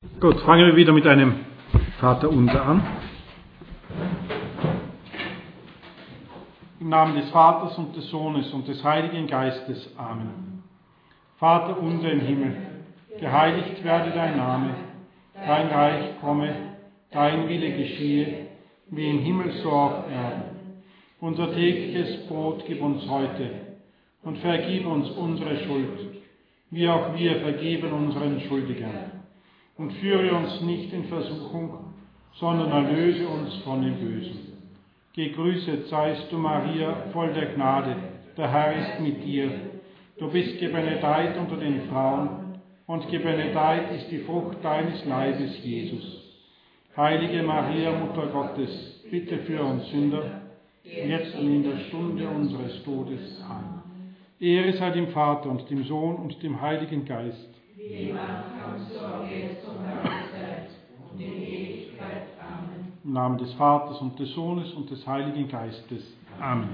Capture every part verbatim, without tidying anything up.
Gut, fangen wir wieder mit einem Vaterunser an. Im Namen des Vaters und des Sohnes und des Heiligen Geistes. Amen. Vater unser im Himmel, geheiligt werde dein Name, dein Reich komme, dein Wille geschehe, wie im Himmel so auf Erden. Unser tägliches Brot gib uns heute und vergib uns unsere Schuld, wie auch wir vergeben unseren Schuldigern. Und führe uns nicht in Versuchung, sondern erlöse uns von dem Bösen. Gegrüßet seist du, Maria, voll der Gnade, der Herr ist mit dir. Du bist gebenedeit unter den Frauen, und gebenedeit ist die Frucht deines Leibes, Jesus. Heilige Maria, Mutter Gottes, bitte für uns Sünder, jetzt und in der Stunde unseres Todes. Amen. Ehre sei dem Vater und dem Sohn und dem Heiligen Geist. Wie im Anfang, so auch jetzt und alle Zeit und in Ewigkeit. Amen. Im Namen des Vaters und des Sohnes und des Heiligen Geistes. Amen.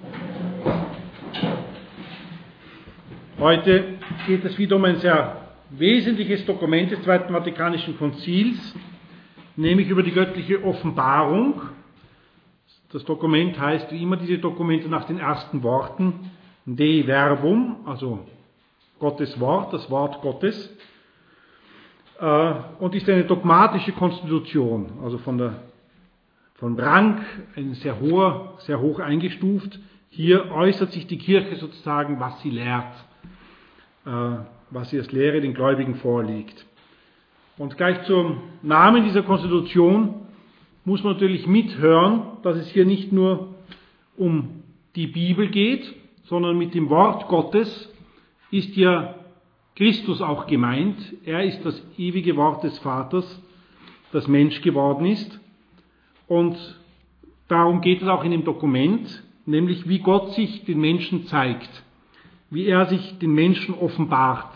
Heute geht es wieder um ein sehr wesentliches Dokument des Zweiten Vatikanischen Konzils, nämlich über die göttliche Offenbarung. Das Dokument heißt wie immer diese Dokumente nach den ersten Worten Dei Verbum, also Gottes Wort, das Wort Gottes, äh, und ist eine dogmatische Konstitution, also von der, von Rang, ein sehr hoher, sehr hoch eingestuft. Hier äußert sich die Kirche sozusagen, was sie lehrt, äh, was sie als Lehre den Gläubigen vorlegt. Und gleich zum Namen dieser Konstitution muss man natürlich mithören, dass es hier nicht nur um die Bibel geht, sondern mit dem Wort Gottes ist ja Christus auch gemeint. Er ist das ewige Wort des Vaters, das Mensch geworden ist. Und darum geht es auch in dem Dokument, nämlich wie Gott sich den Menschen zeigt, wie er sich den Menschen offenbart.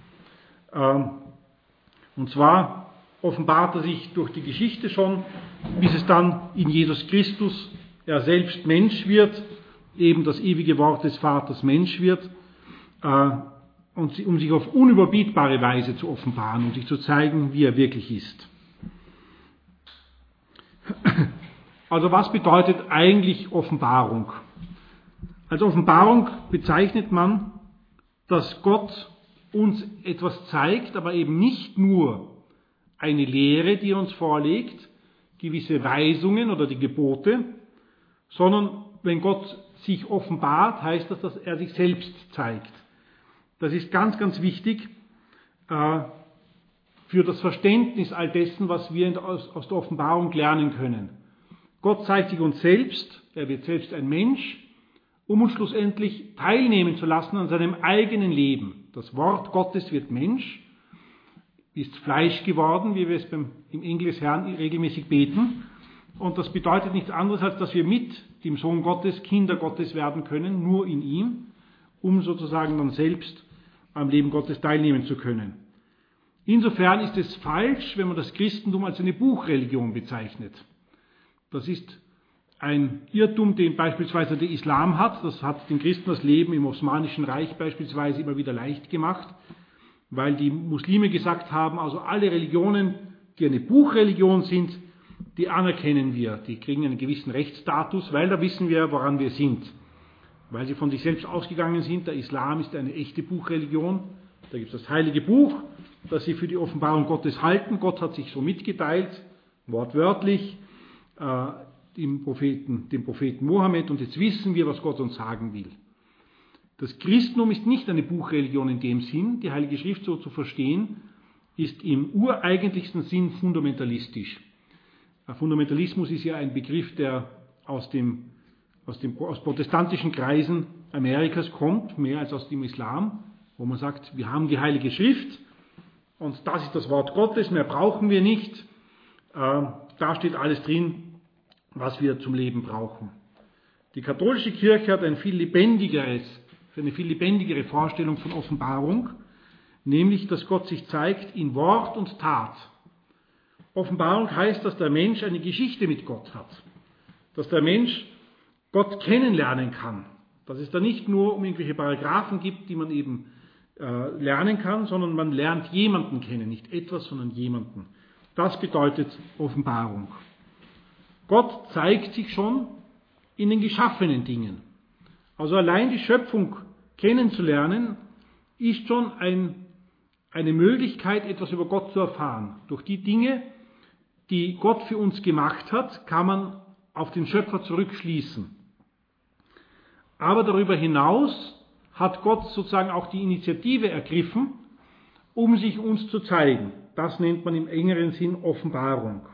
Und zwar offenbart er sich durch die Geschichte schon, bis es dann in Jesus Christus, er selbst Mensch wird, eben das ewige Wort des Vaters Mensch wird, und um sich auf unüberbietbare Weise zu offenbaren und sich zu zeigen, wie er wirklich ist. Also was bedeutet eigentlich Offenbarung? Als Offenbarung bezeichnet man, dass Gott uns etwas zeigt, aber eben nicht nur eine Lehre, die er uns vorlegt, gewisse Weisungen oder die Gebote, sondern wenn Gott sich offenbart, heißt das, dass er sich selbst zeigt. Das ist ganz, ganz wichtig äh, für das Verständnis all dessen, was wir aus, aus der Offenbarung lernen können. Gott zeigt sich uns selbst, er wird selbst ein Mensch, um uns schlussendlich teilnehmen zu lassen an seinem eigenen Leben. Das Wort Gottes wird Mensch, ist Fleisch geworden, wie wir es beim, im Engel des Herrn regelmäßig beten. Und das bedeutet nichts anderes, als dass wir mit dem Sohn Gottes Kinder Gottes werden können, nur in ihm, um sozusagen dann selbst am Leben Gottes teilnehmen zu können. Insofern ist es falsch, wenn man das Christentum als eine Buchreligion bezeichnet. Das ist ein Irrtum, den beispielsweise der Islam hat. Das hat den Christen das Leben im Osmanischen Reich beispielsweise immer wieder leicht gemacht, weil die Muslime gesagt haben, also alle Religionen, die eine Buchreligion sind, die anerkennen wir, die kriegen einen gewissen Rechtsstatus, weil da wissen wir, woran wir sind. Weil sie von sich selbst ausgegangen sind, der Islam ist eine echte Buchreligion, da gibt es das heilige Buch, das sie für die Offenbarung Gottes halten. Gott hat sich so mitgeteilt, wortwörtlich, äh, dem Propheten, dem Propheten Mohammed, und jetzt wissen wir, was Gott uns sagen will. Das Christentum ist nicht eine Buchreligion in dem Sinn, die Heilige Schrift so zu verstehen, ist im ureigentlichsten Sinn fundamentalistisch. Fundamentalismus ist ja ein Begriff, der aus, dem, aus, dem, aus protestantischen Kreisen Amerikas kommt, mehr als aus dem Islam, wo man sagt, wir haben die Heilige Schrift und das ist das Wort Gottes, mehr brauchen wir nicht. Äh, da steht alles drin, was wir zum Leben brauchen. Die katholische Kirche hat ein viel lebendigeres, eine viel lebendigere Vorstellung von Offenbarung, nämlich, dass Gott sich zeigt in Wort und Tat. Offenbarung heißt, dass der Mensch eine Geschichte mit Gott hat, dass der Mensch Gott kennenlernen kann, dass es da nicht nur um irgendwelche Paragraphen gibt, die man eben äh, lernen kann, sondern man lernt jemanden kennen, nicht etwas, sondern jemanden. Das bedeutet Offenbarung. Gott zeigt sich schon in den geschaffenen Dingen. Also allein die Schöpfung kennenzulernen, ist schon ein, eine Möglichkeit, etwas über Gott zu erfahren. Durch die Dinge, die Gott für uns gemacht hat, kann man auf den Schöpfer zurückschließen. Aber darüber hinaus hat Gott sozusagen auch die Initiative ergriffen, um sich uns zu zeigen. Das nennt man im engeren Sinn Offenbarung.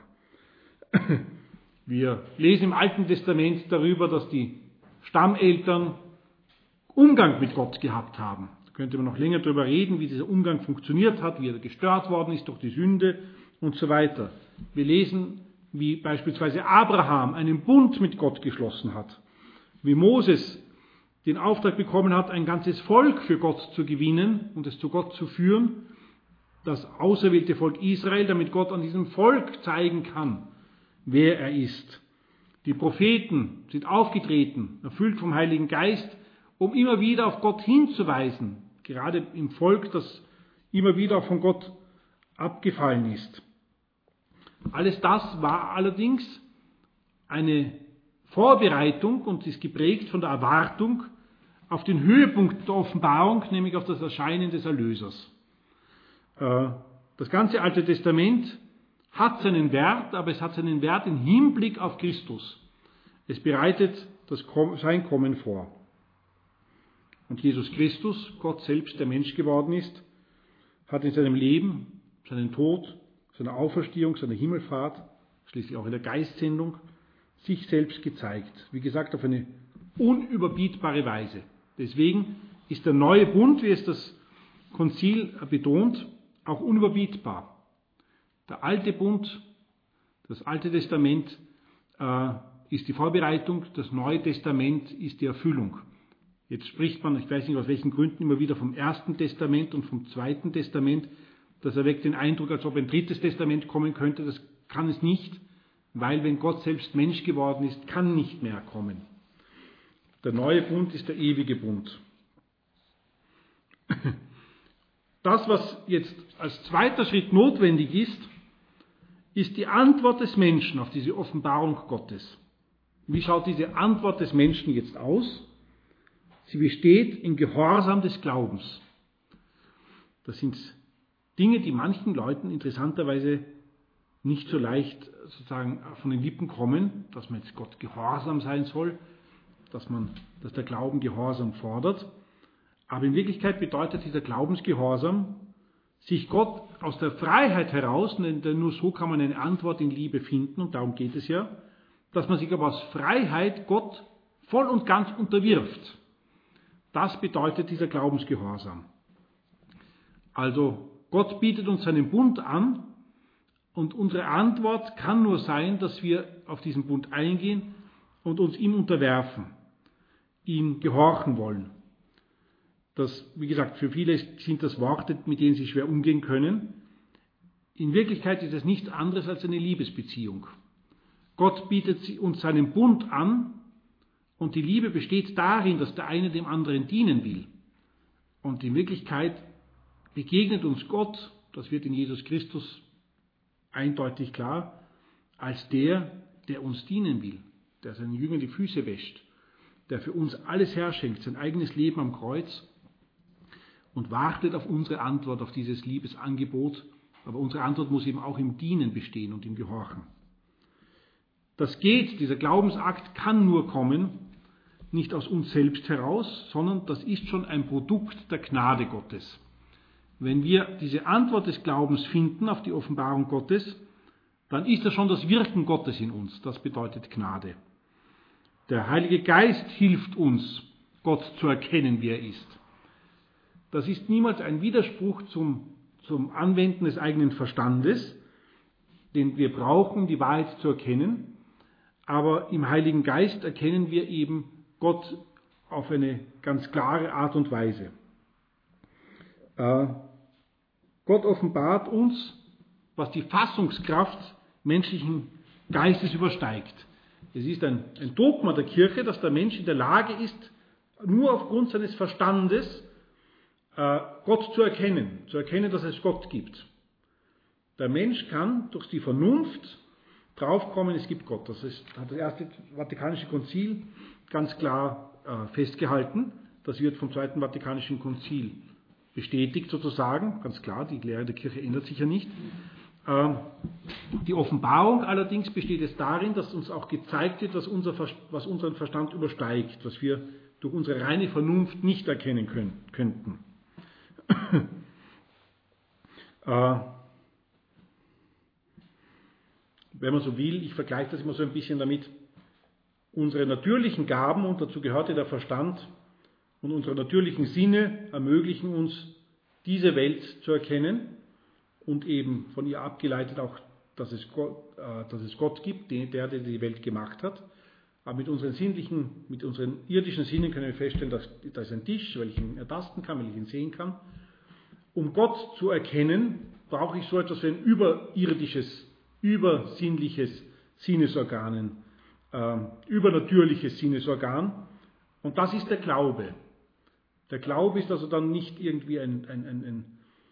Wir lesen im Alten Testament darüber, dass die Stammeltern Umgang mit Gott gehabt haben. Da könnte man noch länger darüber reden, wie dieser Umgang funktioniert hat, wie er gestört worden ist durch die Sünde und so weiter. Wir lesen, wie beispielsweise Abraham einen Bund mit Gott geschlossen hat, wie Moses den Auftrag bekommen hat, ein ganzes Volk für Gott zu gewinnen und es zu Gott zu führen, das auserwählte Volk Israel, damit Gott an diesem Volk zeigen kann, wer er ist. Die Propheten sind aufgetreten, erfüllt vom Heiligen Geist, um immer wieder auf Gott hinzuweisen, gerade im Volk, das immer wieder von Gott abgefallen ist. Alles das war allerdings eine Vorbereitung und ist geprägt von der Erwartung auf den Höhepunkt der Offenbarung, nämlich auf das Erscheinen des Erlösers. Das ganze Alte Testament hat seinen Wert, aber es hat seinen Wert im Hinblick auf Christus. Es bereitet das sein Kommen vor. Und Jesus Christus, Gott selbst, der Mensch geworden ist, hat in seinem Leben, seinen Tod, seiner Auferstehung, seiner Himmelfahrt, schließlich auch in der Geistsendung, sich selbst gezeigt. Wie gesagt, auf eine unüberbietbare Weise. Deswegen ist der neue Bund, wie es das Konzil betont, auch unüberbietbar. Der alte Bund, das Alte Testament äh, ist die Vorbereitung, das Neue Testament ist die Erfüllung. Jetzt spricht man, ich weiß nicht aus welchen Gründen, immer wieder vom Ersten Testament und vom Zweiten Testament. Das erweckt den Eindruck, als ob ein drittes Testament kommen könnte. Das kann es nicht, weil wenn Gott selbst Mensch geworden ist, kann nicht mehr kommen. Der neue Bund ist der ewige Bund. Das, was jetzt als zweiter Schritt notwendig ist, ist die Antwort des Menschen auf diese Offenbarung Gottes. Wie schaut diese Antwort des Menschen jetzt aus? Sie besteht im Gehorsam des Glaubens. Das sind Dinge, die manchen Leuten interessanterweise nicht so leicht sozusagen von den Lippen kommen, dass man jetzt Gott gehorsam sein soll, dass man, dass der Glauben Gehorsam fordert. Aber in Wirklichkeit bedeutet dieser Glaubensgehorsam, sich Gott aus der Freiheit heraus, denn nur so kann man eine Antwort in Liebe finden, und darum geht es ja, dass man sich aber aus Freiheit Gott voll und ganz unterwirft. Das bedeutet dieser Glaubensgehorsam. Also Gott bietet uns seinen Bund an, und unsere Antwort kann nur sein, dass wir auf diesen Bund eingehen und uns ihm unterwerfen, ihm gehorchen wollen. Das, wie gesagt, für viele sind das Worte, mit denen sie schwer umgehen können. In Wirklichkeit ist es nichts anderes als eine Liebesbeziehung. Gott bietet uns seinen Bund an, und die Liebe besteht darin, dass der eine dem anderen dienen will. Und in Wirklichkeit begegnet uns Gott, das wird in Jesus Christus eindeutig klar, als der, der uns dienen will, der seinen Jüngern die Füße wäscht, der für uns alles herschenkt, sein eigenes Leben am Kreuz, und wartet auf unsere Antwort auf dieses Liebesangebot. Aber unsere Antwort muss eben auch im Dienen bestehen und im Gehorchen. Das geht, dieser Glaubensakt kann nur kommen, nicht aus uns selbst heraus, sondern das ist schon ein Produkt der Gnade Gottes. Wenn wir diese Antwort des Glaubens finden auf die Offenbarung Gottes, dann ist das schon das Wirken Gottes in uns. Das bedeutet Gnade. Der Heilige Geist hilft uns, Gott zu erkennen, wie er ist. Das ist niemals ein Widerspruch zum, zum Anwenden des eigenen Verstandes, den wir brauchen, die Wahrheit zu erkennen. Aber im Heiligen Geist erkennen wir eben Gott auf eine ganz klare Art und Weise. Äh, Gott offenbart uns, was die Fassungskraft menschlichen Geistes übersteigt. Es ist ein, ein Dogma der Kirche, dass der Mensch in der Lage ist, nur aufgrund seines Verstandes äh, Gott zu erkennen, zu erkennen, dass es Gott gibt. Der Mensch kann durch die Vernunft draufkommen, es gibt Gott. Das ist, hat das erste Vatikanische Konzil ganz klar äh, festgehalten. Das wird vom zweiten Vatikanischen Konzil bestätigt sozusagen, ganz klar, die Lehre der Kirche ändert sich ja nicht. Ähm, die Offenbarung allerdings besteht es darin, dass uns auch gezeigt wird, was, unser, was unseren Verstand übersteigt, was wir durch unsere reine Vernunft nicht erkennen können, könnten. äh, wenn man so will, ich vergleiche das immer so ein bisschen damit, unsere natürlichen Gaben, und dazu gehörte der Verstand, und unsere natürlichen Sinne ermöglichen uns, diese Welt zu erkennen und eben von ihr abgeleitet auch, dass es Gott, äh, dass es Gott gibt, der, der die Welt gemacht hat. Aber mit unseren sinnlichen, mit unseren irdischen Sinnen können wir feststellen, dass da ist ein Tisch, weil ich ihn ertasten kann, weil ich ihn sehen kann. Um Gott zu erkennen, brauche ich so etwas wie ein überirdisches, übersinnliches Sinnesorgan, äh, übernatürliches Sinnesorgan. Und das ist der Glaube. Der Glaube ist also dann nicht irgendwie ein, ein, ein, ein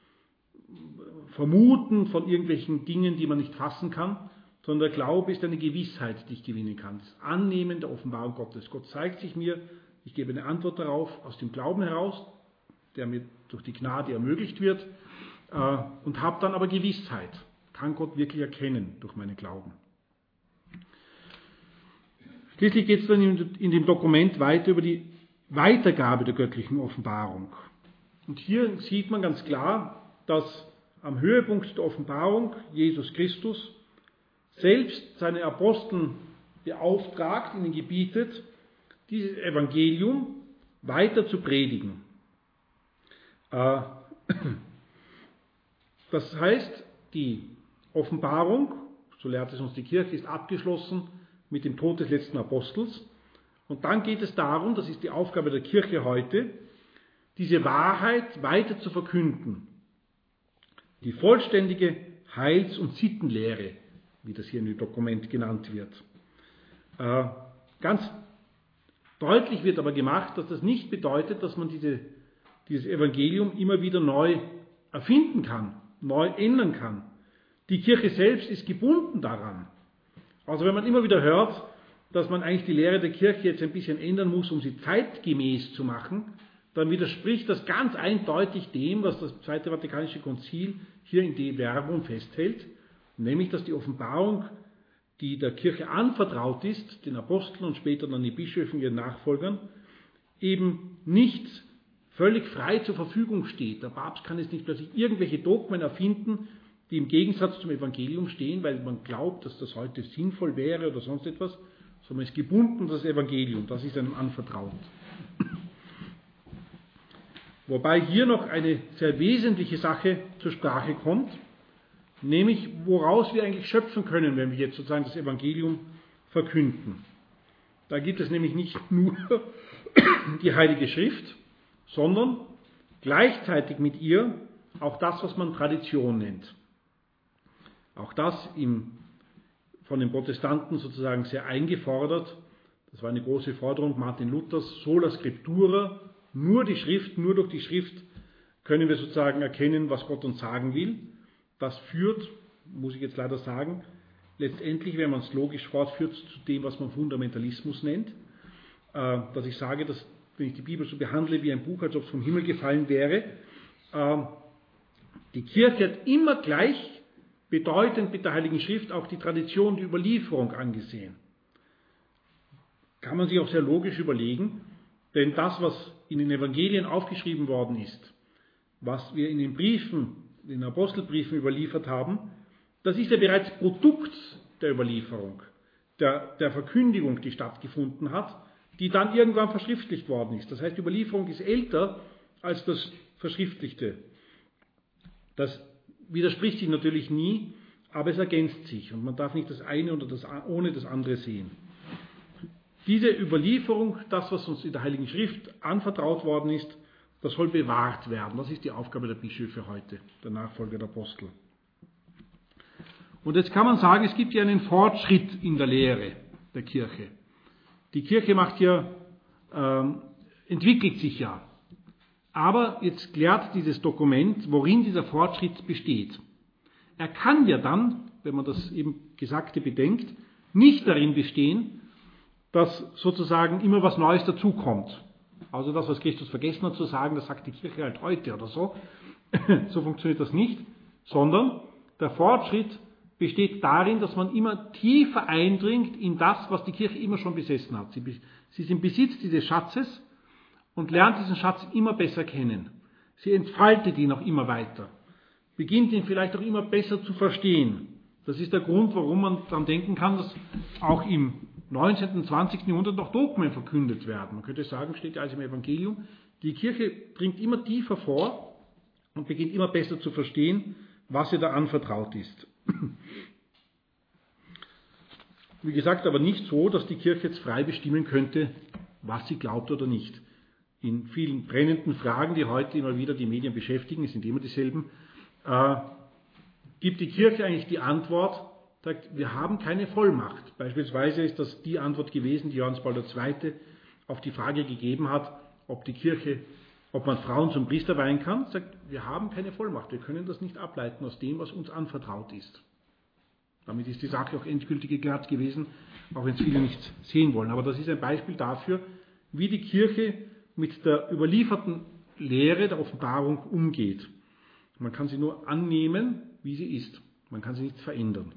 Vermuten von irgendwelchen Dingen, die man nicht fassen kann, sondern der Glaube ist eine Gewissheit, die ich gewinnen kann. Das Annehmen der Offenbarung Gottes. Gott zeigt sich mir, ich gebe eine Antwort darauf aus dem Glauben heraus, der mir durch die Gnade ermöglicht wird, äh, und habe dann aber Gewissheit, kann Gott wirklich erkennen durch meinen Glauben. Schließlich geht es dann in, in dem Dokument weiter über die Weitergabe der göttlichen Offenbarung. Und hier sieht man ganz klar, dass am Höhepunkt der Offenbarung Jesus Christus selbst seine Aposteln beauftragt, ihnen gebietet, dieses Evangelium weiter zu predigen. Das heißt, die Offenbarung, so lehrt es uns die Kirche, ist abgeschlossen mit dem Tod des letzten Apostels. Und dann geht es darum, das ist die Aufgabe der Kirche heute, diese Wahrheit weiter zu verkünden. Die vollständige Heils- und Sittenlehre, wie das hier in dem Dokument genannt wird. Äh, ganz deutlich wird aber gemacht, dass das nicht bedeutet, dass man diese, dieses Evangelium immer wieder neu erfinden kann, neu ändern kann. Die Kirche selbst ist gebunden daran. Also wenn man immer wieder hört, dass man eigentlich die Lehre der Kirche jetzt ein bisschen ändern muss, um sie zeitgemäß zu machen, dann widerspricht das ganz eindeutig dem, was das Zweite Vatikanische Konzil hier in De Verbum festhält, nämlich, dass die Offenbarung, die der Kirche anvertraut ist, den Aposteln und später dann die Bischöfen, ihren Nachfolgern, eben nicht völlig frei zur Verfügung steht. Der Papst kann jetzt nicht plötzlich irgendwelche Dogmen erfinden, die im Gegensatz zum Evangelium stehen, weil man glaubt, dass das heute sinnvoll wäre oder sonst etwas, sondern ist gebunden an das Evangelium, das ist einem anvertraut. Wobei hier noch eine sehr wesentliche Sache zur Sprache kommt, nämlich woraus wir eigentlich schöpfen können, wenn wir jetzt sozusagen das Evangelium verkünden. Da gibt es nämlich nicht nur die Heilige Schrift, sondern gleichzeitig mit ihr auch das, was man Tradition nennt. Auch das im, von den Protestanten sozusagen sehr eingefordert. Das war eine große Forderung Martin Luthers, sola scriptura, nur die Schrift, nur durch die Schrift können wir sozusagen erkennen, was Gott uns sagen will. Das führt, muss ich jetzt leider sagen, letztendlich, wenn man es logisch fortführt, zu dem, was man Fundamentalismus nennt. Dass ich sage, dass, wenn ich die Bibel so behandle wie ein Buch, als ob es vom Himmel gefallen wäre, die Kirche hat immer gleich bedeutend mit der Heiligen Schrift auch die Tradition, die Überlieferung angesehen. Kann man sich auch sehr logisch überlegen, denn das, was in den Evangelien aufgeschrieben worden ist, was wir in den Briefen, in den Apostelbriefen überliefert haben, das ist ja bereits Produkt der Überlieferung, der, der Verkündigung, die stattgefunden hat, die dann irgendwann verschriftlicht worden ist. Das heißt, die Überlieferung ist älter als das Verschriftlichte. Das widerspricht sich natürlich nie, aber es ergänzt sich und man darf nicht das eine oder das, ohne das andere sehen. Diese Überlieferung, das, was uns in der Heiligen Schrift anvertraut worden ist, das soll bewahrt werden. Das ist die Aufgabe der Bischöfe heute, der Nachfolger der Apostel. Und jetzt kann man sagen, es gibt ja einen Fortschritt in der Lehre der Kirche. Die Kirche macht ja, ähm, entwickelt sich ja. Aber jetzt klärt dieses Dokument, worin dieser Fortschritt besteht. Er kann ja dann, wenn man das eben Gesagte bedenkt, nicht darin bestehen, dass sozusagen immer was Neues dazukommt. Also das, was Christus vergessen hat zu sagen, das sagt die Kirche halt heute oder so. So funktioniert das nicht, sondern der Fortschritt besteht darin, dass man immer tiefer eindringt in das, was die Kirche immer schon besessen hat. Sie, sie ist im Besitz dieses Schatzes und lernt diesen Schatz immer besser kennen. Sie entfaltet ihn auch immer weiter, beginnt ihn vielleicht auch immer besser zu verstehen. Das ist der Grund, warum man daran denken kann, dass auch im neunzehnten und zwanzigsten Jahrhundert noch Dogmen verkündet werden. Man könnte sagen, steht ja alles im Evangelium, die Kirche dringt immer tiefer vor und beginnt immer besser zu verstehen, was ihr da anvertraut ist. Wie gesagt, aber nicht so, dass die Kirche jetzt frei bestimmen könnte, was sie glaubt oder nicht. In vielen brennenden Fragen, die heute immer wieder die Medien beschäftigen, es sind immer dieselben, äh, gibt die Kirche eigentlich die Antwort, sagt, wir haben keine Vollmacht. Beispielsweise ist das die Antwort gewesen, die Johannes Paul der Zweite auf die Frage gegeben hat, ob die Kirche, ob man Frauen zum Priester weihen kann. Sagt, wir haben keine Vollmacht, wir können das nicht ableiten aus dem, was uns anvertraut ist. Damit ist die Sache auch endgültig geklärt gewesen, auch wenn es viele nicht sehen wollen. Aber das ist ein Beispiel dafür, wie die Kirche mit der überlieferten Lehre der Offenbarung umgeht. Man kann sie nur annehmen, wie sie ist. Man kann sie nicht verändern.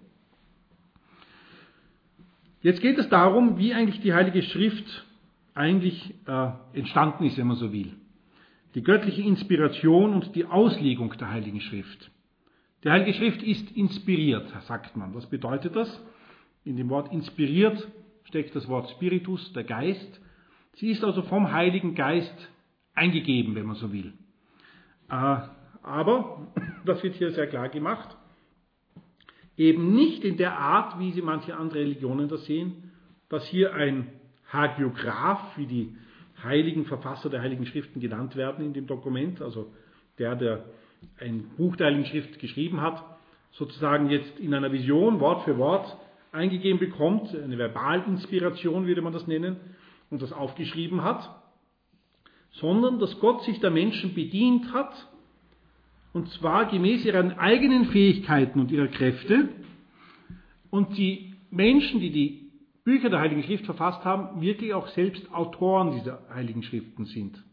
Jetzt geht es darum, wie eigentlich die Heilige Schrift eigentlich äh, entstanden ist, wenn man so will. Die göttliche Inspiration und die Auslegung der Heiligen Schrift. Die Heilige Schrift ist inspiriert, sagt man. Was bedeutet das? In dem Wort inspiriert steckt das Wort Spiritus, der Geist. Sie ist also vom Heiligen Geist eingegeben, wenn man so will. Äh, aber, das wird hier sehr klar gemacht, eben nicht in der Art, wie sie manche andere Religionen das sehen, dass hier ein Hagiograph, wie die heiligen Verfasser der Heiligen Schriften genannt werden in dem Dokument, also der, der ein Buch der Heiligen Schrift geschrieben hat, sozusagen jetzt in einer Vision Wort für Wort eingegeben bekommt, eine Verbalinspiration würde man das nennen, und das aufgeschrieben hat, sondern dass Gott sich der Menschen bedient hat, und zwar gemäß ihren eigenen Fähigkeiten und ihrer Kräfte, und die Menschen, die die Bücher der Heiligen Schrift verfasst haben, wirklich auch selbst Autoren dieser Heiligen Schriften sind.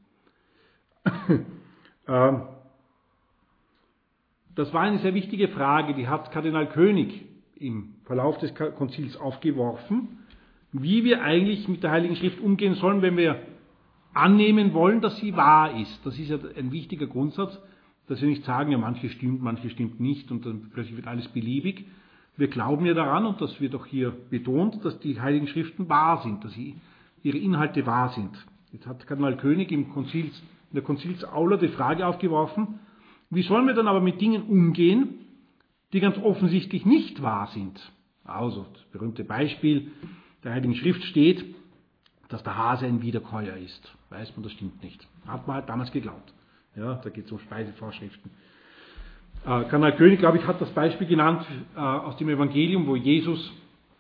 Das war eine sehr wichtige Frage, die hat Kardinal König im Verlauf des Konzils aufgeworfen, wie wir eigentlich mit der Heiligen Schrift umgehen sollen, wenn wir annehmen wollen, dass sie wahr ist. Das ist ja ein wichtiger Grundsatz, dass wir nicht sagen, ja, manche stimmt, manche stimmt nicht und dann plötzlich wird alles beliebig. Wir glauben ja daran, und das wird auch hier betont, dass die Heiligen Schriften wahr sind, dass sie, ihre Inhalte wahr sind. Jetzt hat Kardinal König im Konzils, in der Konzilsaula die Frage aufgeworfen, wie sollen wir dann aber mit Dingen umgehen, die ganz offensichtlich nicht wahr sind? Also, das berühmte Beispiel der Heiligen Schrift steht, dass der Hase ein Wiederkäuer ist. Weiß man, das stimmt nicht. Hat man halt damals geglaubt. Ja, da geht es um Speisevorschriften. Äh, Kardinal König, glaube ich, hat das Beispiel genannt äh, aus dem Evangelium, wo Jesus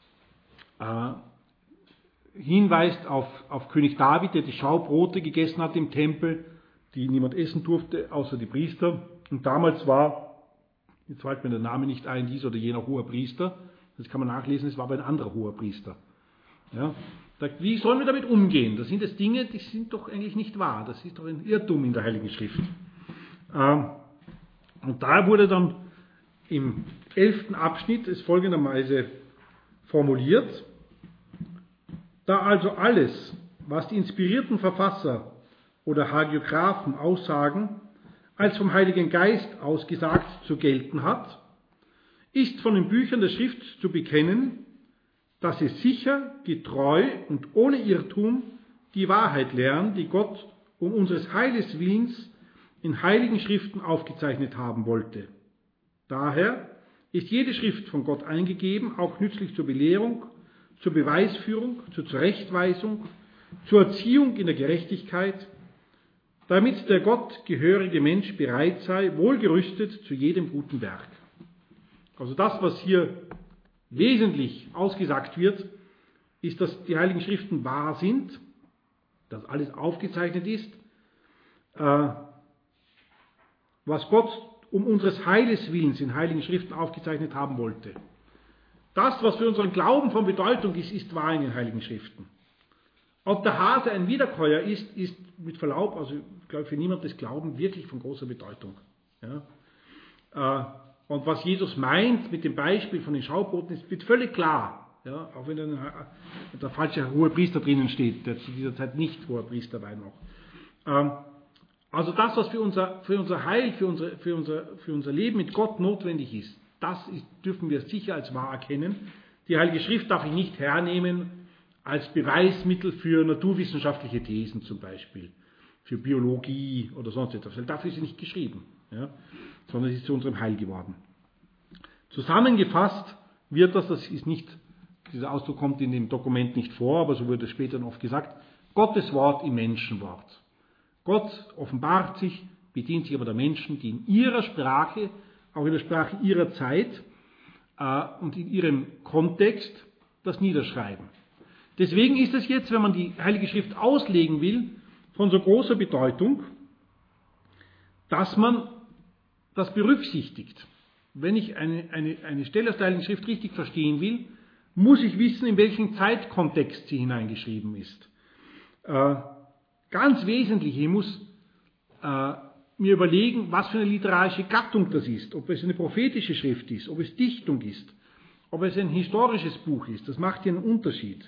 äh, hinweist auf, auf König David, der die Schaubrote gegessen hat im Tempel, die niemand essen durfte, außer die Priester. Und damals war, jetzt fällt mir der Name nicht ein, dies oder jener hoher Priester, das kann man nachlesen, es war aber ein anderer hoher Priester. Ja, sagt, wie sollen wir damit umgehen? Das sind jetzt Dinge, die sind doch eigentlich nicht wahr. Das ist doch ein Irrtum in der Heiligen Schrift. Ähm, und da wurde dann im elften Abschnitt es folgenderweise formuliert: Da also alles, was die inspirierten Verfasser oder Hagiographen aussagen, als vom Heiligen Geist ausgesagt zu gelten hat, ist von den Büchern der Schrift zu bekennen, dass sie sicher, getreu und ohne Irrtum die Wahrheit lehren, die Gott um unseres Heiles Willens in heiligen Schriften aufgezeichnet haben wollte. Daher ist jede Schrift von Gott eingegeben, auch nützlich zur Belehrung, zur Beweisführung, zur Zurechtweisung, zur Erziehung in der Gerechtigkeit, damit der Gott gehörige Mensch bereit sei, wohlgerüstet zu jedem guten Werk. Also das, was hier wesentlich ausgesagt wird, ist, dass die Heiligen Schriften wahr sind, dass alles aufgezeichnet ist, äh, was Gott um unseres Heiles Willens in Heiligen Schriften aufgezeichnet haben wollte. Das, was für unseren Glauben von Bedeutung ist, ist wahr in den Heiligen Schriften. Ob der Hase ein Wiederkäuer ist, ist mit Verlaub, also ich glaube für niemand des Glauben, wirklich von großer Bedeutung. Ja? Und was Jesus meint mit dem Beispiel von den Schauboten, ist wird völlig klar. Ja? Auch wenn da der falsche hohe Priester drinnen steht, der zu dieser Zeit nicht hoher Priester war noch. Also das, was für unser, für unser Heil, für, unsere, für, unser, für unser Leben mit Gott notwendig ist, das ist, dürfen wir sicher als wahr erkennen. Die Heilige Schrift darf ich nicht hernehmen als Beweismittel für naturwissenschaftliche Thesen zum Beispiel, für Biologie oder sonst etwas. Weil dafür ist sie nicht geschrieben, ja, sondern sie ist zu unserem Heil geworden. Zusammengefasst wird das, das ist nicht, dieser Ausdruck kommt in dem Dokument nicht vor, aber so wurde es später oft gesagt, Gottes Wort im Menschenwort. Gott offenbart sich, bedient sich aber der Menschen, die in ihrer Sprache, auch in der Sprache ihrer Zeit äh, und in ihrem Kontext das niederschreiben. Deswegen ist es jetzt, wenn man die Heilige Schrift auslegen will, von so großer Bedeutung, dass man das berücksichtigt. Wenn ich eine, eine, eine Stelle aus der Heiligen Schrift richtig verstehen will, muss ich wissen, in welchen Zeitkontext sie hineingeschrieben ist. Äh, ganz wesentlich, ich muss äh, mir überlegen, was für eine literarische Gattung das ist, ob es eine prophetische Schrift ist, ob es Dichtung ist, ob es ein historisches Buch ist. Das macht hier einen Unterschied.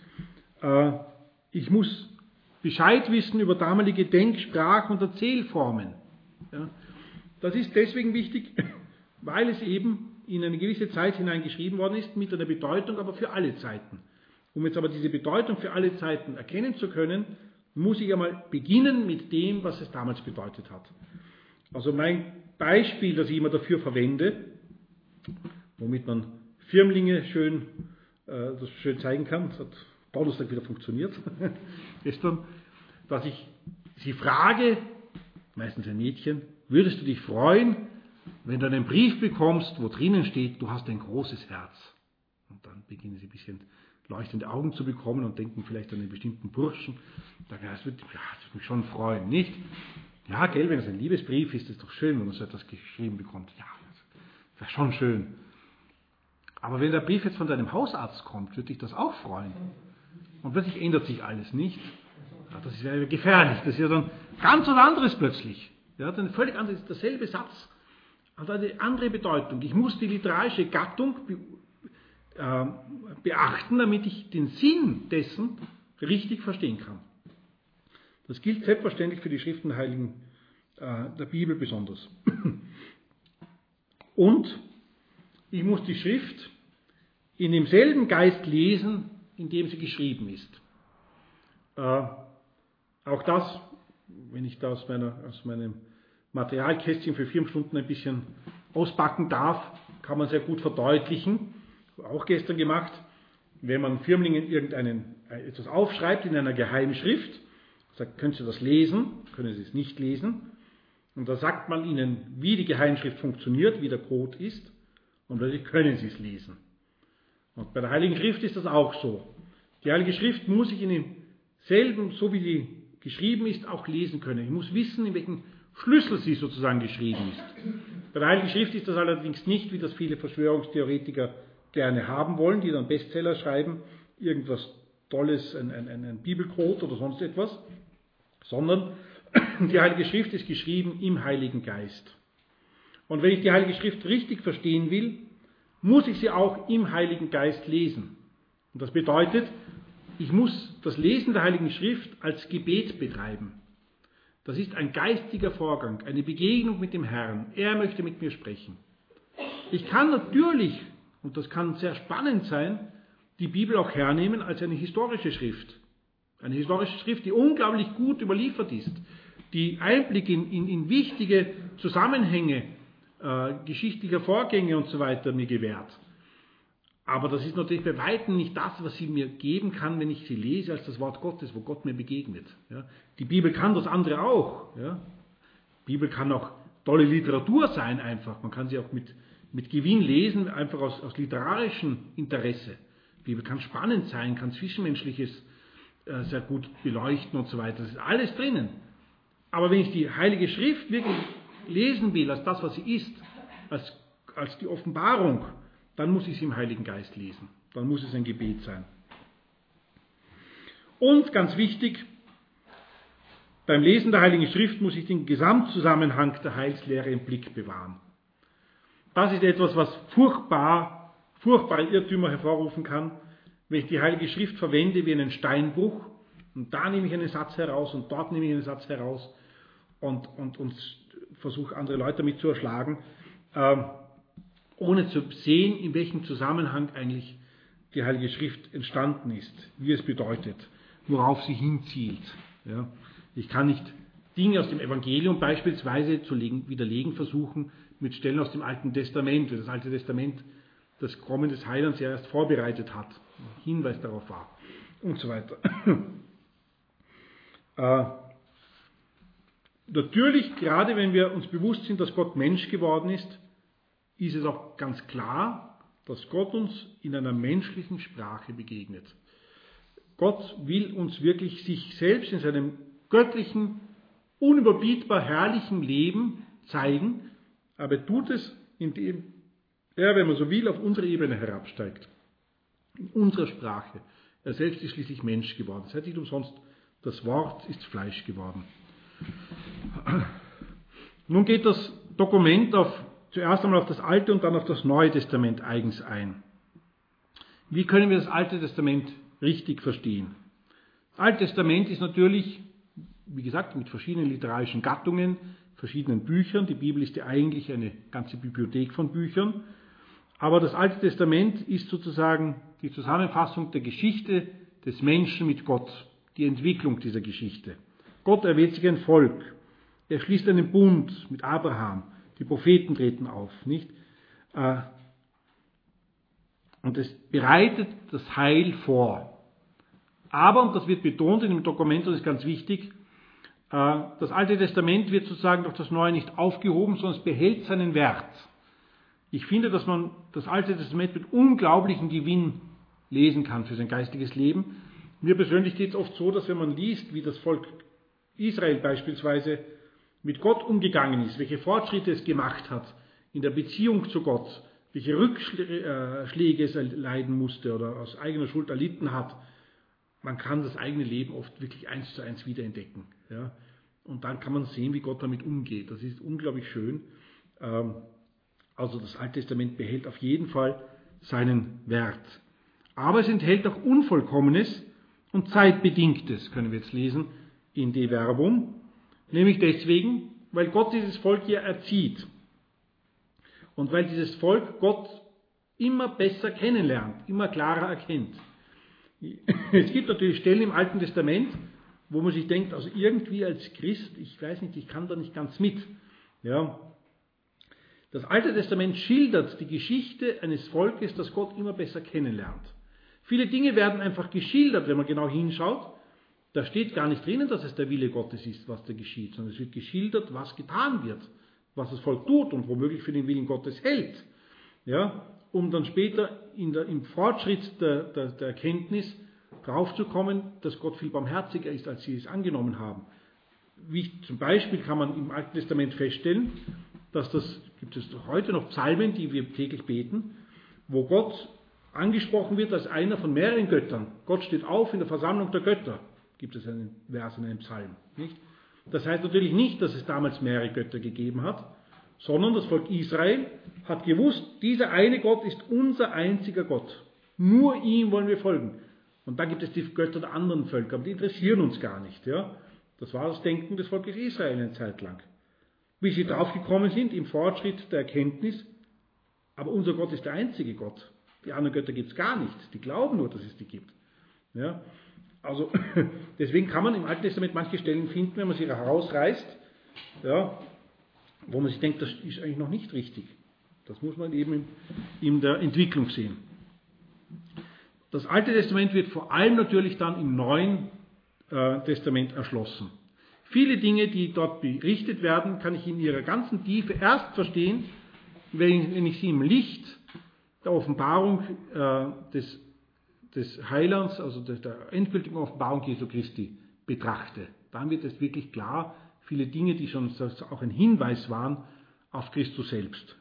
Ich muss Bescheid wissen über damalige Denk-, Sprach- und Erzählformen. Ja, das ist deswegen wichtig, weil es eben in eine gewisse Zeit hineingeschrieben worden ist, mit einer Bedeutung, aber für alle Zeiten. Um jetzt aber diese Bedeutung für alle Zeiten erkennen zu können, muss ich einmal beginnen mit dem, was es damals bedeutet hat. Also mein Beispiel, das ich immer dafür verwende, womit man Firmlinge schön, äh, das schön zeigen kann, das hat Donnerstag wieder funktioniert, gestern, dass ich sie frage, meistens ein Mädchen, würdest du dich freuen, wenn du einen Brief bekommst, wo drinnen steht, du hast ein großes Herz. Und dann beginnen sie ein bisschen leuchtende Augen zu bekommen und denken vielleicht an einen bestimmten Burschen. Da ja, das würde ja, das würde mich schon freuen, nicht? Ja, gell, wenn es ein Liebesbrief ist, ist es doch schön, wenn man so etwas geschrieben bekommt. Ja, das wäre schon schön. Aber wenn der Brief jetzt von deinem Hausarzt kommt, würde dich das auch freuen. Und plötzlich ändert sich alles nicht. Ja, das ist ja gefährlich. Das ist ja dann ganz was anderes plötzlich. Ja, dann völlig anderes, derselbe Satz hat eine andere Bedeutung. Ich muss die literarische Gattung be, äh, beachten, damit ich den Sinn dessen richtig verstehen kann. Das gilt selbstverständlich für die Schriften Heiligen äh, der Bibel besonders. Und ich muss die Schrift in demselben Geist lesen, in dem sie geschrieben ist. Äh, auch das, wenn ich da aus, meiner, aus meinem Materialkästchen für vier Stunden ein bisschen auspacken darf, kann man sehr gut verdeutlichen. Auch gestern gemacht, wenn man Firmlingen irgendeinen etwas aufschreibt in einer geheimen Schrift, sagt, können Sie das lesen, können Sie es nicht lesen. Und da sagt man ihnen, wie die Geheimschrift funktioniert, wie der Code ist, und plötzlich können Sie es lesen. Und bei der Heiligen Schrift ist das auch so. Die Heilige Schrift muss ich in demselben, so wie sie geschrieben ist, auch lesen können. Ich muss wissen, in welchem Schlüssel sie sozusagen geschrieben ist. Bei der Heiligen Schrift ist das allerdings nicht, wie das viele Verschwörungstheoretiker gerne haben wollen, die dann Bestseller schreiben, irgendwas Tolles, ein, ein, ein Bibelcode oder sonst etwas, sondern die Heilige Schrift ist geschrieben im Heiligen Geist. Und wenn ich die Heilige Schrift richtig verstehen will, muss ich sie auch im Heiligen Geist lesen. Und das bedeutet, ich muss das Lesen der Heiligen Schrift als Gebet betreiben. Das ist ein geistiger Vorgang, eine Begegnung mit dem Herrn. Er möchte mit mir sprechen. Ich kann natürlich, und das kann sehr spannend sein, die Bibel auch hernehmen als eine historische Schrift. Eine historische Schrift, die unglaublich gut überliefert ist, die Einblick in, in, in wichtige Zusammenhänge, äh, geschichtlicher Vorgänge und so weiter mir gewährt. Aber das ist natürlich bei weitem nicht das, was sie mir geben kann, wenn ich sie lese, als das Wort Gottes, wo Gott mir begegnet. Ja. Die Bibel kann das andere auch. Ja. Die Bibel kann auch tolle Literatur sein einfach. Man kann sie auch mit, mit Gewinn lesen, einfach aus, aus literarischem Interesse. Die Bibel kann spannend sein, kann Zwischenmenschliches äh, sehr gut beleuchten und so weiter. Das ist alles drinnen. Aber wenn ich die Heilige Schrift wirklich lesen will, als das, was sie ist, als, als die Offenbarung, dann muss ich sie im Heiligen Geist lesen. Dann muss es ein Gebet sein. Und ganz wichtig, beim Lesen der Heiligen Schrift muss ich den Gesamtzusammenhang der Heilslehre im Blick bewahren. Das ist etwas, was furchtbar, furchtbare Irrtümer hervorrufen kann, wenn ich die Heilige Schrift verwende wie einen Steinbruch und da nehme ich einen Satz heraus und dort nehme ich einen Satz heraus und, und, und versuche andere Leute damit zu erschlagen, äh, ohne zu sehen, in welchem Zusammenhang eigentlich die Heilige Schrift entstanden ist, wie es bedeutet, worauf sie hinzielt. Ja. Ich kann nicht Dinge aus dem Evangelium beispielsweise zu legen, widerlegen versuchen mit Stellen aus dem Alten Testament, weil das Alte Testament das Kommen des Heilands ja erst vorbereitet hat, Hinweis darauf war und so weiter. äh, natürlich, gerade wenn wir uns bewusst sind, dass Gott Mensch geworden ist, ist es auch ganz klar, dass Gott uns in einer menschlichen Sprache begegnet. Gott will uns wirklich sich selbst in seinem göttlichen, unüberbietbar herrlichen Leben zeigen, aber er tut es, indem er, wenn man so will, auf unsere Ebene herabsteigt. In unserer Sprache. Er selbst ist schließlich Mensch geworden. Es heißt nicht umsonst, das Wort ist Fleisch geworden. Nun geht das Dokument auf, zuerst einmal auf das Alte und dann auf das Neue Testament eigens ein. Wie können wir das Alte Testament richtig verstehen? Das Alte Testament ist natürlich, wie gesagt, mit verschiedenen literarischen Gattungen, verschiedenen Büchern. Die Bibel ist ja eigentlich eine ganze Bibliothek von Büchern. Aber das Alte Testament ist sozusagen die Zusammenfassung der Geschichte des Menschen mit Gott, die Entwicklung dieser Geschichte. Gott erwählt sich ein Volk. Er schließt einen Bund mit Abraham. Die Propheten treten auf, nicht? Und es bereitet das Heil vor. Aber, und das wird betont in dem Dokument, das ist ganz wichtig, das Alte Testament wird sozusagen durch das Neue nicht aufgehoben, sondern es behält seinen Wert. Ich finde, dass man das Alte Testament mit unglaublichem Gewinn lesen kann für sein geistiges Leben. Mir persönlich geht es oft so, dass wenn man liest, wie das Volk Israel beispielsweise mit Gott umgegangen ist, welche Fortschritte es gemacht hat in der Beziehung zu Gott, welche Rückschläge es erleiden musste oder aus eigener Schuld erlitten hat, man kann das eigene Leben oft wirklich eins zu eins wiederentdecken. Ja? Und dann kann man sehen, wie Gott damit umgeht. Das ist unglaublich schön. Also das Alte Testament behält auf jeden Fall seinen Wert. Aber es enthält auch Unvollkommenes und Zeitbedingtes, können wir jetzt lesen, in De Verbum. Nämlich deswegen, weil Gott dieses Volk hier erzieht. Und weil dieses Volk Gott immer besser kennenlernt, immer klarer erkennt. Es gibt natürlich Stellen im Alten Testament, wo man sich denkt, also irgendwie als Christ, ich weiß nicht, ich kann da nicht ganz mit. Ja. Das Alte Testament schildert die Geschichte eines Volkes, das Gott immer besser kennenlernt. Viele Dinge werden einfach geschildert, wenn man genau hinschaut. Da steht gar nicht drinnen, dass es der Wille Gottes ist, was da geschieht, sondern es wird geschildert, was getan wird, was das Volk tut und womöglich für den Willen Gottes hält. Ja, um dann später in der, im Fortschritt der, der, der Erkenntnis draufzukommen, dass Gott viel barmherziger ist, als sie es angenommen haben. Wie zum Beispiel kann man im Alten Testament feststellen, dass das, gibt es heute noch Psalmen, die wir täglich beten, wo Gott angesprochen wird als einer von mehreren Göttern. Gott steht auf in der Versammlung der Götter, gibt es einen Vers in einem Psalm. Nicht? Das heißt natürlich nicht, dass es damals mehrere Götter gegeben hat, sondern das Volk Israel hat gewusst, dieser eine Gott ist unser einziger Gott. Nur ihm wollen wir folgen. Und dann gibt es die Götter der anderen Völker, aber die interessieren uns gar nicht. Ja? Das war das Denken des Volkes Israel eine Zeit lang. Wie sie draufgekommen sind im Fortschritt der Erkenntnis, aber unser Gott ist der einzige Gott. Die anderen Götter gibt es gar nicht. Die glauben nur, dass es die gibt. Ja? Also deswegen kann man im Alten Testament manche Stellen finden, wenn man sie herausreißt, ja, wo man sich denkt, das ist eigentlich noch nicht richtig. Das muss man eben in, in der Entwicklung sehen. Das Alte Testament wird vor allem natürlich dann im Neuen äh, Testament erschlossen. Viele Dinge, die dort berichtet werden, kann ich in ihrer ganzen Tiefe erst verstehen, wenn, wenn ich sie im Licht der Offenbarung äh, des, des Heilands, also der, der endgültigen Offenbarung Jesu Christi betrachte. Dann wird es wirklich klar viele Dinge, die schon auch ein Hinweis waren auf Christus selbst.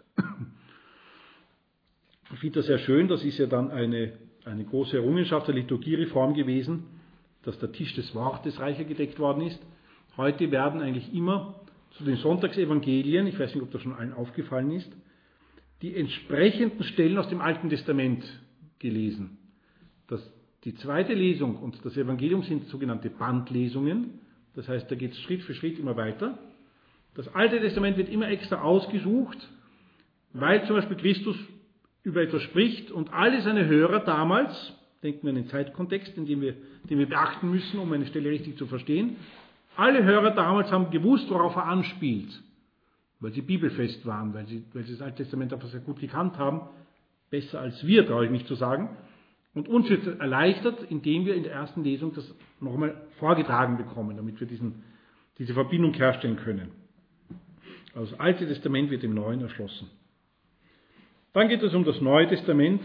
Ich finde das sehr schön, das ist ja dann eine, eine große Errungenschaft der Liturgiereform gewesen, dass der Tisch des Wortes reicher gedeckt worden ist. Heute werden eigentlich immer zu den Sonntagsevangelien, ich weiß nicht, ob das schon allen aufgefallen ist, die entsprechenden Stellen aus dem Alten Testament gelesen. Das, die zweite Lesung und das Evangelium sind sogenannte Bandlesungen, das heißt, da geht es Schritt für Schritt immer weiter. Das Alte Testament wird immer extra ausgesucht, weil zum Beispiel Christus über etwas spricht und alle seine Hörer damals, denken wir an den Zeitkontext, in dem wir, den wir beachten müssen, um eine Stelle richtig zu verstehen, alle Hörer damals haben gewusst, worauf er anspielt, weil sie bibelfest waren, weil sie, weil sie das Alte Testament einfach sehr gut gekannt haben, besser als wir, traue ich mich zu sagen. Und uns wird es erleichtert, indem wir in der ersten Lesung das nochmal vorgetragen bekommen, damit wir diesen, diese Verbindung herstellen können. Also das Alte Testament wird im Neuen erschlossen. Dann geht es um das Neue Testament.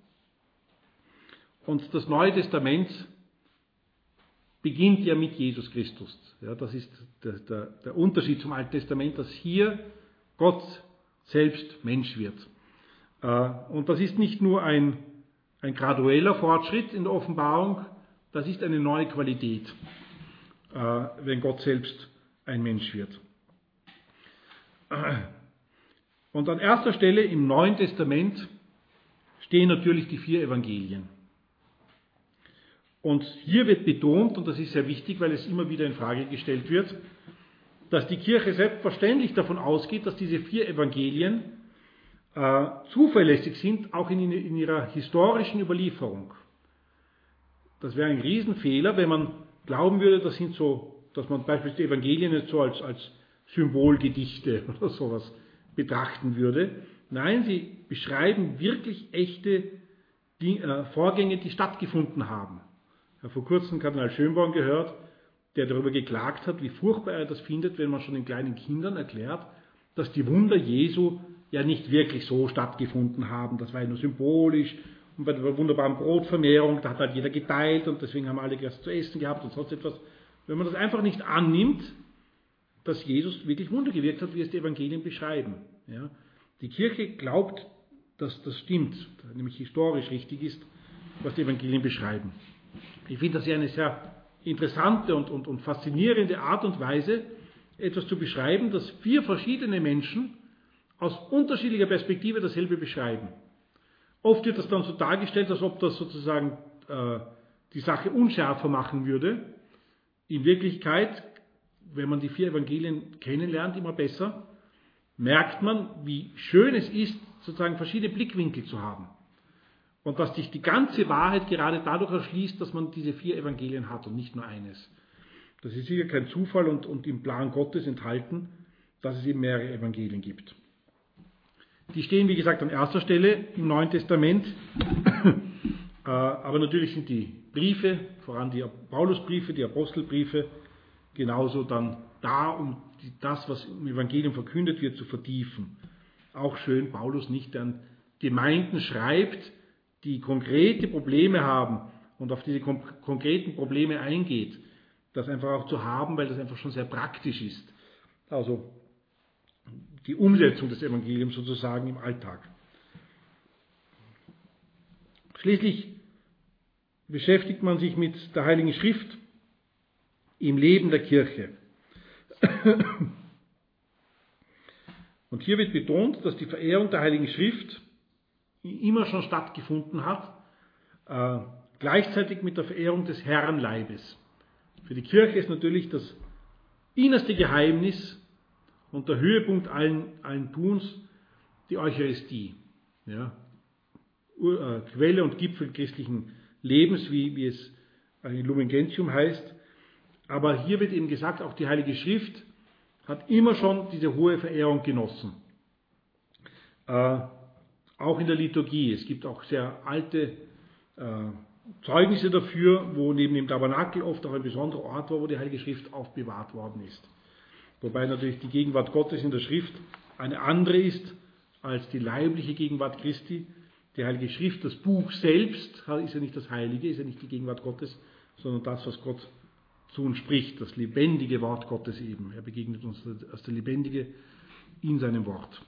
Und das Neue Testament beginnt ja mit Jesus Christus. Ja, das ist der, der, der Unterschied zum Alten Testament, dass hier Gott selbst Mensch wird. Und das ist nicht nur ein, ein gradueller Fortschritt in der Offenbarung, das ist eine neue Qualität, wenn Gott selbst ein Mensch wird. Und an erster Stelle im Neuen Testament stehen natürlich die vier Evangelien. Und hier wird betont, und das ist sehr wichtig, weil es immer wieder in Frage gestellt wird, dass die Kirche selbstverständlich davon ausgeht, dass diese vier Evangelien äh, zuverlässig sind, auch in, in ihrer historischen Überlieferung. Das wäre ein Riesenfehler, wenn man glauben würde, das sind so, dass man beispielsweise die Evangelien nicht so als, als Symbolgedichte oder sowas betrachten würde. Nein, sie beschreiben wirklich echte die, äh, Vorgänge, die stattgefunden haben. Ich habe vor kurzem Kardinal Schönborn gehört, der darüber geklagt hat, wie furchtbar er das findet, wenn man schon den kleinen Kindern erklärt, dass die Wunder Jesu ja nicht wirklich so stattgefunden haben. Das war ja nur symbolisch. Und bei der wunderbaren Brotvermehrung, da hat halt jeder geteilt und deswegen haben alle was zu essen gehabt und sonst etwas. Wenn man das einfach nicht annimmt, dass Jesus wirklich Wunder gewirkt hat, wie es die Evangelien beschreiben. Ja. Die Kirche glaubt, dass das stimmt, nämlich historisch richtig ist, was die Evangelien beschreiben. Ich finde das ja eine sehr interessante und, und, und faszinierende Art und Weise, etwas zu beschreiben, dass vier verschiedene Menschen aus unterschiedlicher Perspektive dasselbe beschreiben. Oft wird das dann so dargestellt, als ob das sozusagen äh, die Sache unschärfer machen würde. In Wirklichkeit, wenn man die vier Evangelien kennenlernt, immer besser, merkt man, wie schön es ist, sozusagen verschiedene Blickwinkel zu haben. Und dass sich die ganze Wahrheit gerade dadurch erschließt, dass man diese vier Evangelien hat und nicht nur eines. Das ist sicher kein Zufall und, und im Plan Gottes enthalten, dass es eben mehrere Evangelien gibt. Die stehen, wie gesagt, an erster Stelle im Neuen Testament. Aber natürlich sind die Briefe, voran die Paulusbriefe, die Apostelbriefe, genauso dann da, um das, was im Evangelium verkündet wird, zu vertiefen. Auch schön, Paulus nicht an Gemeinden schreibt, die konkrete Probleme haben und auf diese konkreten Probleme eingeht, das einfach auch zu haben, weil das einfach schon sehr praktisch ist. Also die Umsetzung des Evangeliums sozusagen im Alltag. Schließlich beschäftigt man sich mit der Heiligen Schrift im Leben der Kirche. Und hier wird betont, dass die Verehrung der Heiligen Schrift immer schon stattgefunden hat, äh, gleichzeitig mit der Verehrung des Herrenleibes. Für die Kirche ist natürlich das innerste Geheimnis und der Höhepunkt allen, allen Tuns die Eucharistie. Ja? Ur, äh, Quelle und Gipfel christlichen Lebens, wie, wie es in Lumen Gentium heißt. Aber hier wird eben gesagt, auch die Heilige Schrift hat immer schon diese hohe Verehrung genossen. Äh, auch in der Liturgie. Es gibt auch sehr alte äh, Zeugnisse dafür, wo neben dem Tabernakel oft auch ein besonderer Ort war, wo die Heilige Schrift aufbewahrt worden ist. Wobei natürlich die Gegenwart Gottes in der Schrift eine andere ist als die leibliche Gegenwart Christi. Die Heilige Schrift, das Buch selbst, ist ja nicht das Heilige, ist ja nicht die Gegenwart Gottes, sondern das, was Gott zu uns spricht, das lebendige Wort Gottes eben. Er begegnet uns als der Lebendige in seinem Wort.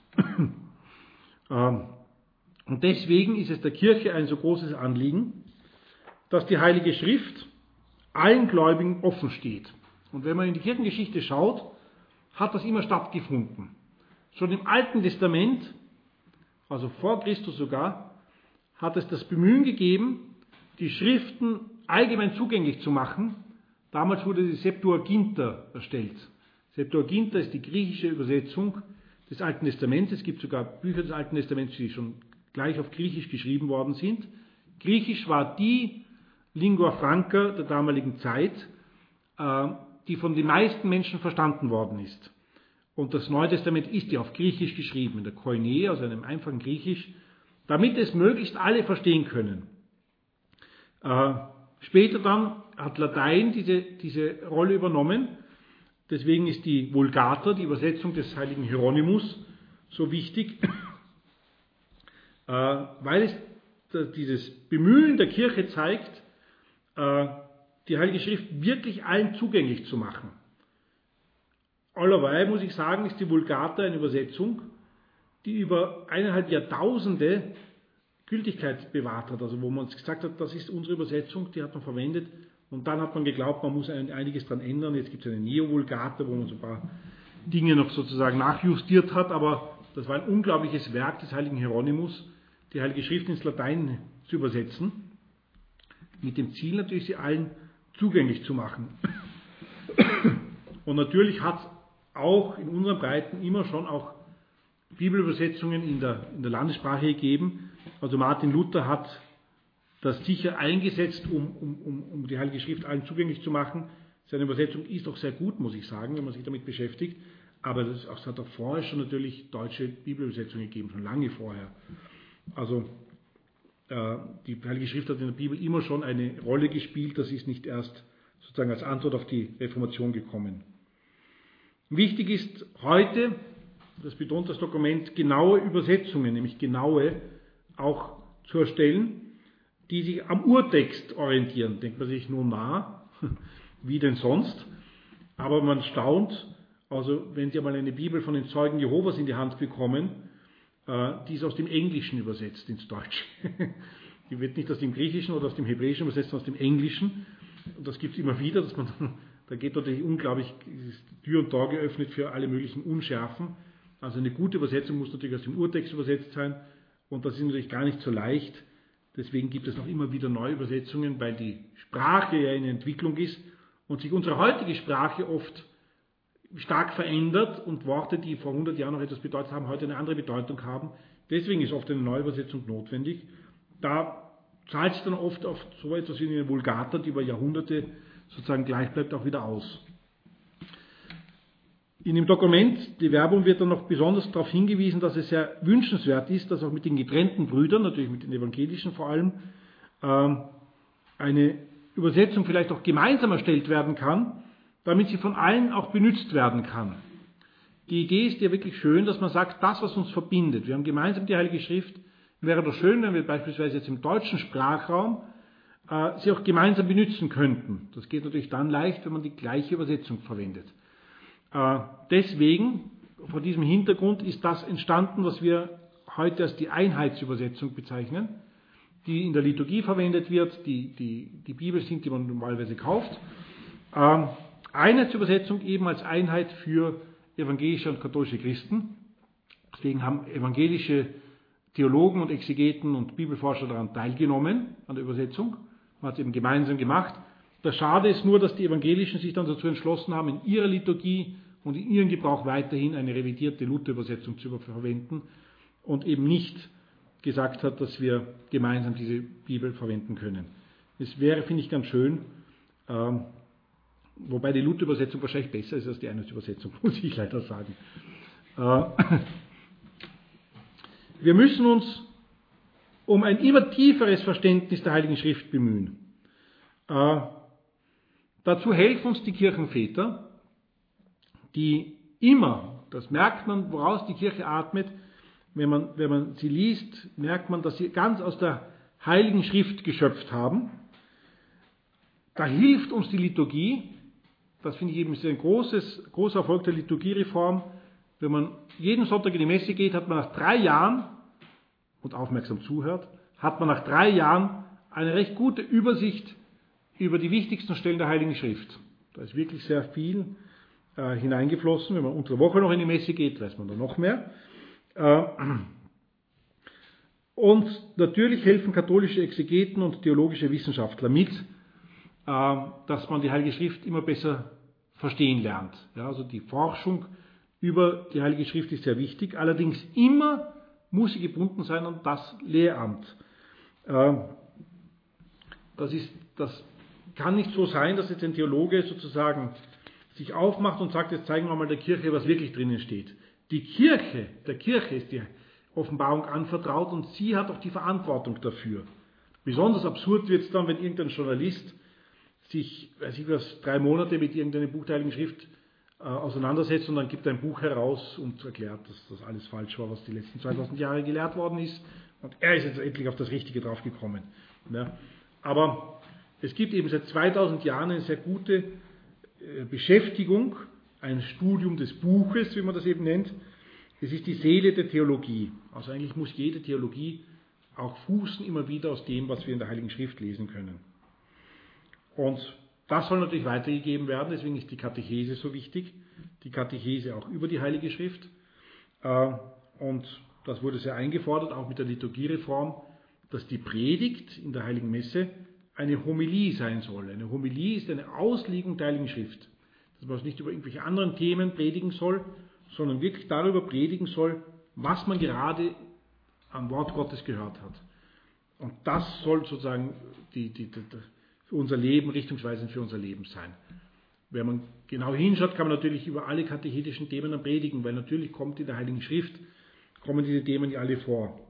Und deswegen ist es der Kirche ein so großes Anliegen, dass die Heilige Schrift allen Gläubigen offen steht. Und wenn man in die Kirchengeschichte schaut, hat das immer stattgefunden. Schon im Alten Testament, also vor Christus sogar, hat es das Bemühen gegeben, die Schriften allgemein zugänglich zu machen. Damals wurde die Septuaginta erstellt. Septuaginta ist die griechische Übersetzung des Alten Testaments. Es gibt sogar Bücher des Alten Testaments, die schon gleich auf Griechisch geschrieben worden sind. Griechisch war die Lingua Franca der damaligen Zeit, die von den meisten Menschen verstanden worden ist. Und das Neue Testament ist ja auf Griechisch geschrieben, in der Koine, also einem einfachen Griechisch, damit es möglichst alle verstehen können. Äh, später dann hat Latein diese, diese Rolle übernommen. Deswegen ist die Vulgata, die Übersetzung des heiligen Hieronymus, so wichtig, äh, weil es dieses Bemühen der Kirche zeigt, äh, die Heilige Schrift wirklich allen zugänglich zu machen. Allerweil, muss ich sagen, ist die Vulgata eine Übersetzung, die über eineinhalb Jahrtausende Gültigkeit bewahrt hat. Also wo man gesagt hat, das ist unsere Übersetzung, die hat man verwendet. Und dann hat man geglaubt, man muss einiges daran ändern. Jetzt gibt es eine Neo-Vulgata, wo man so ein paar Dinge noch sozusagen nachjustiert hat. Aber das war ein unglaubliches Werk des heiligen Hieronymus, die Heilige Schrift ins Latein zu übersetzen. Mit dem Ziel natürlich, sie allen zugänglich zu machen. Und natürlich hat es auch in unseren Breiten immer schon auch Bibelübersetzungen in der, in der Landessprache gegeben. Also Martin Luther hat das sicher eingesetzt, um, um, um, um die Heilige Schrift allen zugänglich zu machen. Seine Übersetzung ist auch sehr gut, muss ich sagen, wenn man sich damit beschäftigt. Aber es hat auch vorher schon natürlich deutsche Bibelübersetzungen gegeben, schon lange vorher. Also äh, die Heilige Schrift hat in der Bibel immer schon eine Rolle gespielt. Das ist nicht erst sozusagen als Antwort auf die Reformation gekommen. Wichtig ist heute, das betont das Dokument, genaue Übersetzungen, nämlich genaue, auch zu erstellen, die sich am Urtext orientieren. Denkt man sich nur nah, wie denn sonst? Aber man staunt, also wenn Sie einmal eine Bibel von den Zeugen Jehovas in die Hand bekommen, äh, die ist aus dem Englischen übersetzt ins Deutsche. Die wird nicht aus dem Griechischen oder aus dem Hebräischen übersetzt, sondern aus dem Englischen. Und das gibt es immer wieder, dass man dann, da geht natürlich unglaublich Tür und Tor geöffnet für alle möglichen Unschärfen. Also eine gute Übersetzung muss natürlich aus dem Urtext übersetzt sein und das ist natürlich gar nicht so leicht. Deswegen gibt es noch immer wieder neue Übersetzungen, weil die Sprache ja in Entwicklung ist und sich unsere heutige Sprache oft stark verändert und Worte, die vor hundert Jahren noch etwas bedeutet haben, heute eine andere Bedeutung haben. Deswegen ist oft eine neue Übersetzung notwendig. Da zahlt sich dann oft auf so etwas wie eine Vulgata, die über Jahrhunderte sozusagen gleich bleibt, auch wieder aus. In dem Dokument, die Werbung, wird dann noch besonders darauf hingewiesen, dass es sehr wünschenswert ist, dass auch mit den getrennten Brüdern, natürlich mit den Evangelischen vor allem, eine Übersetzung vielleicht auch gemeinsam erstellt werden kann, damit sie von allen auch benutzt werden kann. Die Idee ist ja wirklich schön, dass man sagt, das, was uns verbindet, wir haben gemeinsam die Heilige Schrift, wäre doch schön, wenn wir beispielsweise jetzt im deutschen Sprachraum äh, sie auch gemeinsam benutzen könnten. Das geht natürlich dann leicht, wenn man die gleiche Übersetzung verwendet. Äh, deswegen, vor diesem Hintergrund, ist das entstanden, was wir heute als die Einheitsübersetzung bezeichnen, die in der Liturgie verwendet wird, die die, die Bibel sind, die man normalerweise kauft. Äh, Einheitsübersetzung eben als Einheit für evangelische und katholische Christen. Deswegen haben evangelische Theologen und Exegeten und Bibelforscher daran teilgenommen, an der Übersetzung. Man hat es eben gemeinsam gemacht. Das Schade ist nur, dass die Evangelischen sich dann dazu entschlossen haben, in ihrer Liturgie und in ihrem Gebrauch weiterhin eine revidierte Luther-Übersetzung zu verwenden und eben nicht gesagt hat, dass wir gemeinsam diese Bibel verwenden können. Es wäre, finde ich, ganz schön, ähm, wobei die Luther-Übersetzung wahrscheinlich besser ist als die Einheitsübersetzung, muss ich leider sagen. Äh, Wir müssen uns um ein immer tieferes Verständnis der Heiligen Schrift bemühen. Äh, dazu helfen uns die Kirchenväter, die immer, das merkt man, woraus die Kirche atmet, wenn man, wenn man sie liest, merkt man, dass sie ganz aus der Heiligen Schrift geschöpft haben. Da hilft uns die Liturgie, das finde ich eben ist ein großes, großer Erfolg der Liturgiereform. Wenn man jeden Sonntag in die Messe geht, hat man nach drei Jahren, und aufmerksam zuhört, hat man nach drei Jahren eine recht gute Übersicht über die wichtigsten Stellen der Heiligen Schrift. Da ist wirklich sehr viel äh, hineingeflossen. Wenn man unter der Woche noch in die Messe geht, weiß man da noch mehr. Äh, und natürlich helfen katholische Exegeten und theologische Wissenschaftler mit, äh, dass man die Heilige Schrift immer besser verstehen lernt. Ja, also die Forschung über die Heilige Schrift ist sehr wichtig, allerdings immer muss sie gebunden sein an das Lehramt. Äh, das, ist, das kann nicht so sein, dass jetzt ein Theologe sozusagen sich aufmacht und sagt, jetzt zeigen wir mal der Kirche, was wirklich drinnen steht. Die Kirche, der Kirche ist die Offenbarung anvertraut und sie hat auch die Verantwortung dafür. Besonders absurd wird es dann, wenn irgendein Journalist sich, weiß ich was, drei Monate mit irgendeiner Buch der Heiligen Schrift äh, auseinandersetzt und dann gibt er ein Buch heraus und erklärt, dass das alles falsch war, was die letzten zweitausend Jahre gelehrt worden ist. Und er ist jetzt endlich auf das Richtige draufgekommen. Ja. Aber es gibt eben seit zweitausend Jahren eine sehr gute äh, Beschäftigung, ein Studium des Buches, wie man das eben nennt. Es ist die Seele der Theologie. Also eigentlich muss jede Theologie auch fußen immer wieder aus dem, was wir in der Heiligen Schrift lesen können. Und das soll natürlich weitergegeben werden, deswegen ist die Katechese so wichtig, die Katechese auch über die Heilige Schrift. Und das wurde sehr eingefordert, auch mit der Liturgiereform, dass die Predigt in der Heiligen Messe eine Homilie sein soll. Eine Homilie ist eine Auslegung der Heiligen Schrift. Dass man es nicht über irgendwelche anderen Themen predigen soll, sondern wirklich darüber predigen soll, was man gerade am Wort Gottes gehört hat. Und das soll sozusagen die, die, die, für unser Leben, richtungsweisend für unser Leben sein. Wenn man genau hinschaut, kann man natürlich über alle katechetischen Themen dann predigen, weil natürlich kommt in der Heiligen Schrift, kommen diese Themen ja alle vor.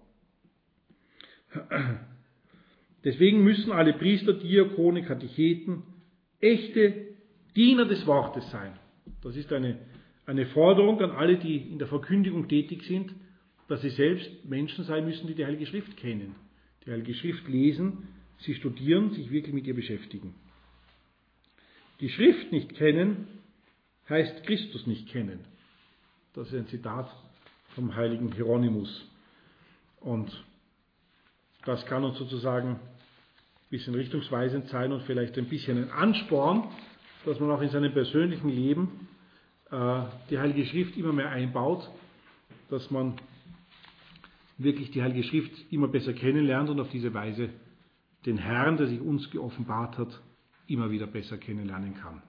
Deswegen müssen alle Priester, Diakone, Katecheten echte Diener des Wortes sein. Das ist eine, eine Forderung an alle, die in der Verkündigung tätig sind, dass sie selbst Menschen sein müssen, die die Heilige Schrift kennen, die Heilige Schrift lesen, sie studieren, sich wirklich mit ihr beschäftigen. Die Schrift nicht kennen, heißt Christus nicht kennen. Das ist ein Zitat vom heiligen Hieronymus. Und das kann uns sozusagen ein bisschen richtungsweisend sein und vielleicht ein bisschen ein Ansporn, dass man auch in seinem persönlichen Leben äh, die Heilige Schrift immer mehr einbaut, dass man wirklich die Heilige Schrift immer besser kennenlernt und auf diese Weise den Herrn, der sich uns geoffenbart hat, immer wieder besser kennenlernen kann.